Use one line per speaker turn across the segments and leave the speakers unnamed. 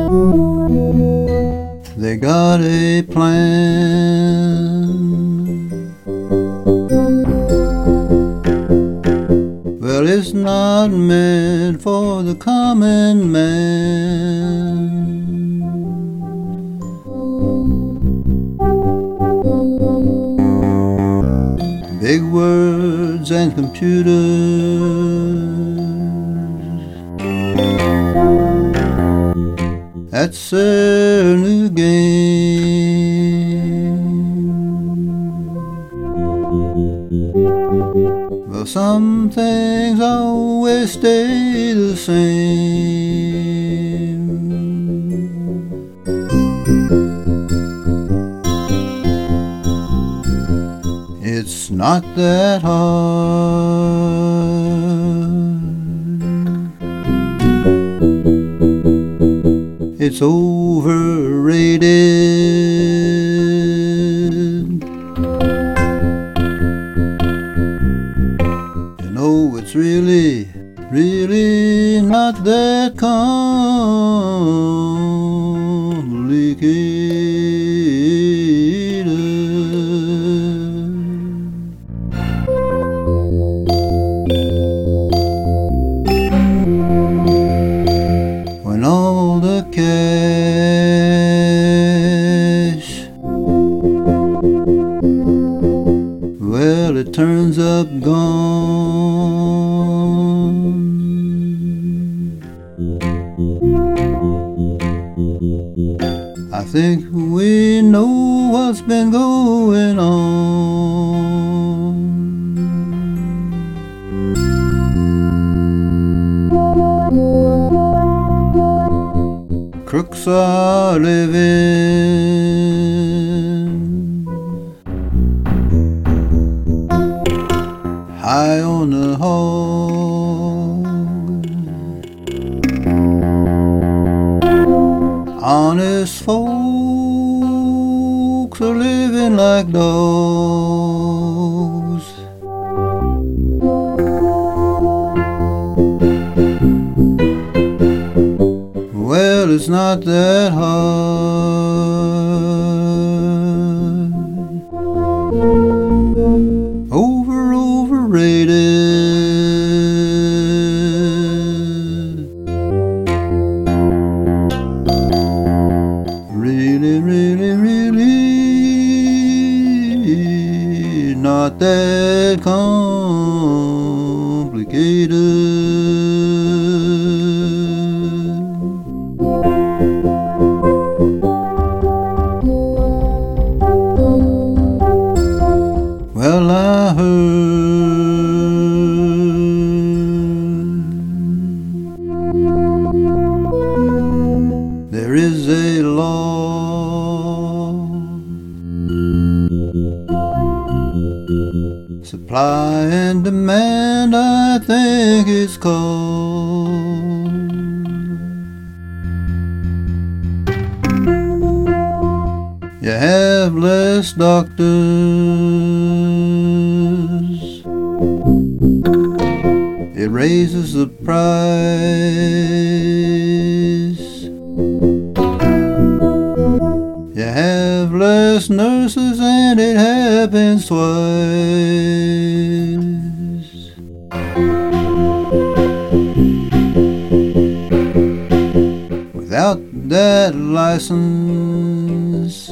They got a plan. Well, it's not meant for the common man. Big words and computers, that's their new game. Well, some things always stay the same. It's not that hard. It's overrated. You know, it's really, really not that complicated. When all the cash, well, it turns up gone. I think we know what's been going on. Crooks are living high on the hog. Honest folks are living like dogs. Well, it's not that hard. Overrated. Really, really, really not that complicated. Well, I heard there is a law, supply and demand, I think it's called. You have less doctors, it raises the price. You have less nurses and it happens twice. Without that license,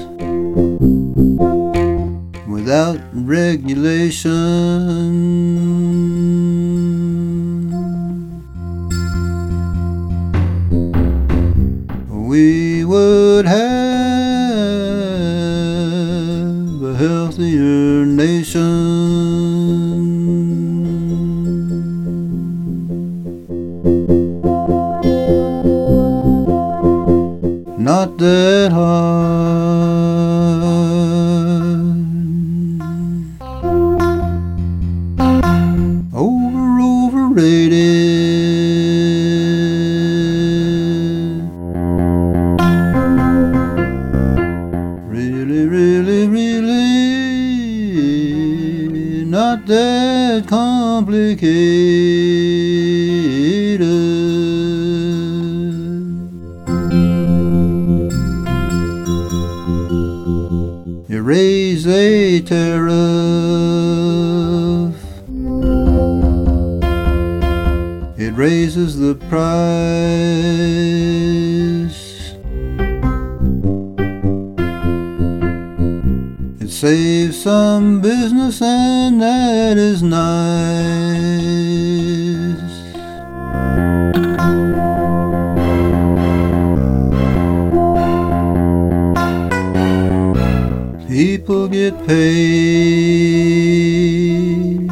without regulation, we would have a healthier nation. Not that hard. Overrated. Really, really, really not that complicated. raise a tariff. It raises the price. It saves some business, and that is nice. People get paid.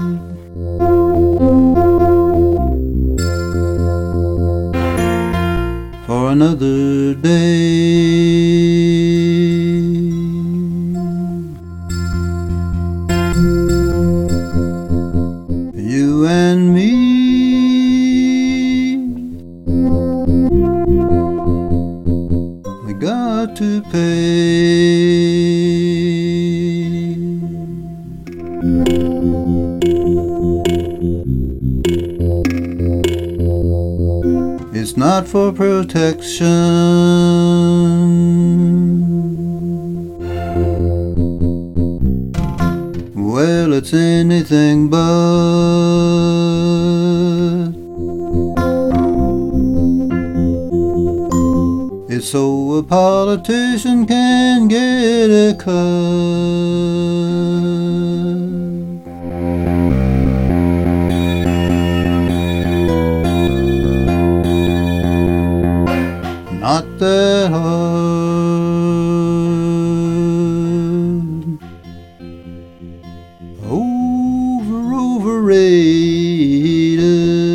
For another day. You and me, we got to pay. It's not for protection. Well, it's anything but. It's so a politician can get a cut. Not that hard. Overrated.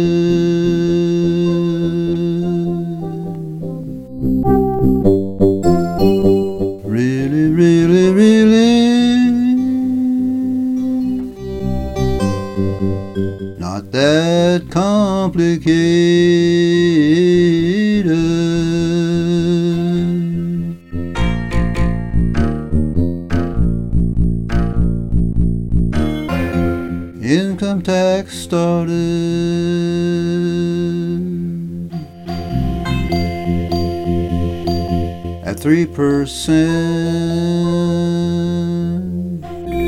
Really, really, really not that complicated. Income tax started at 3%.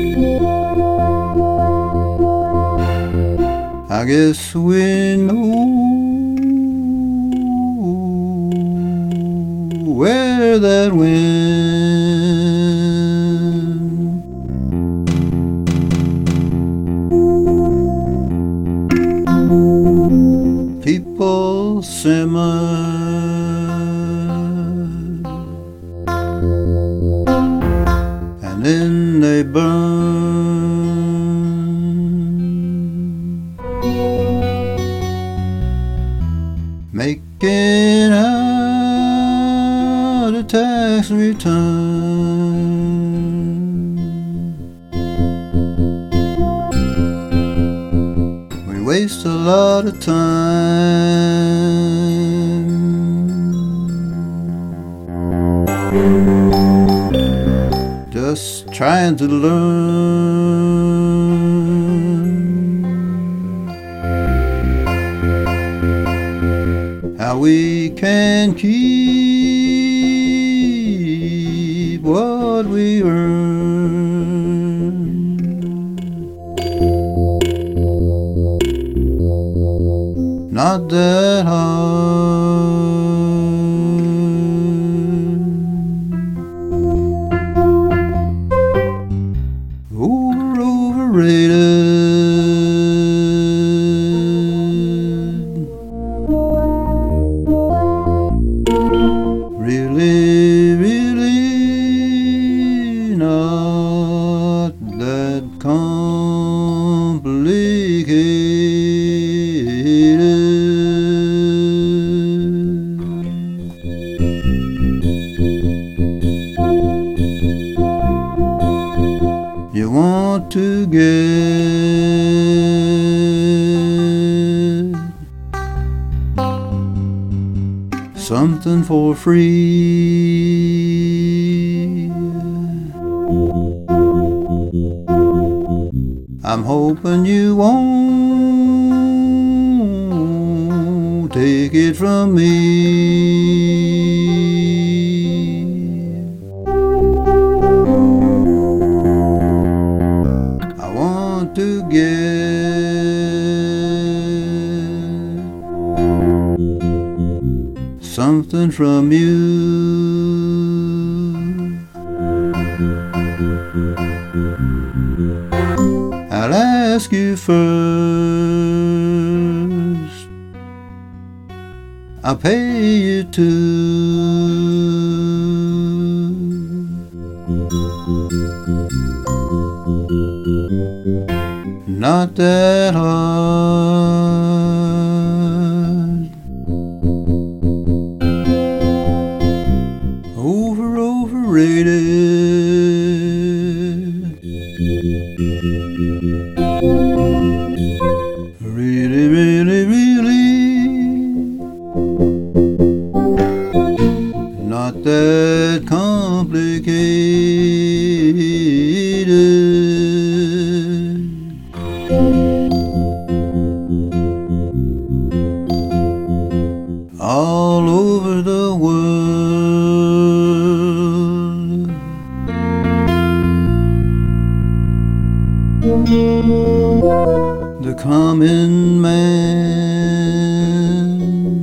I guess we know where that went. People simmer, and then they burn, making out a tax return. We waste a lot of time just trying to learn how we can keep what we earn. Not that hard. Overrated. Really, really not that complicated. You want to get something for free. I'm hoping you won't take it from me. learn from you. I'll ask you first, I'll pay you too. Not that hard. Overrated. Really, really, really not that complicated. All over the world, the common man,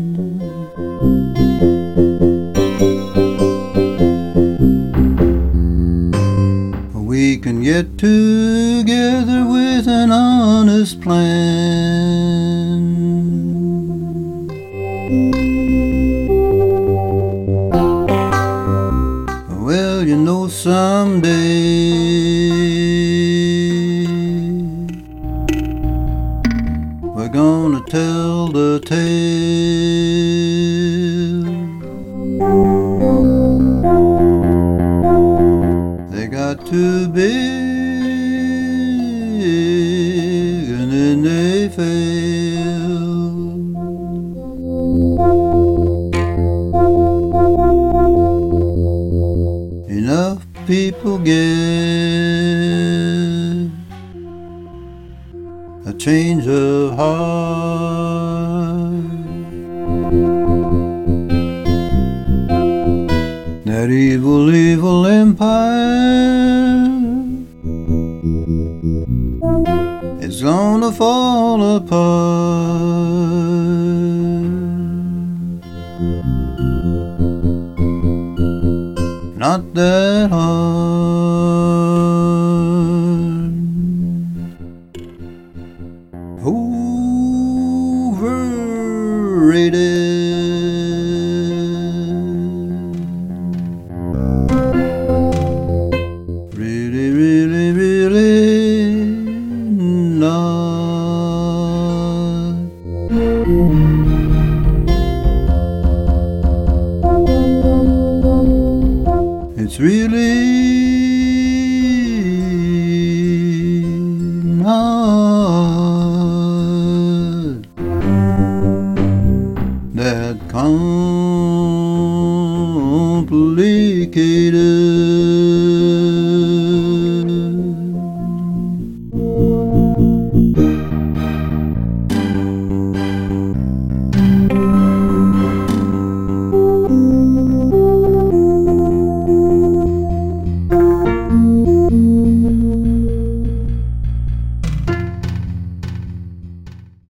we can get together with an honest plan. Well, you know, someday we're gonna tell the tale. They got too big and then they fail. Enough people get a change of heart. That evil, evil empire is gonna fall apart. Not that hard. Overrated. Really, really, really not. It's really not that complicated.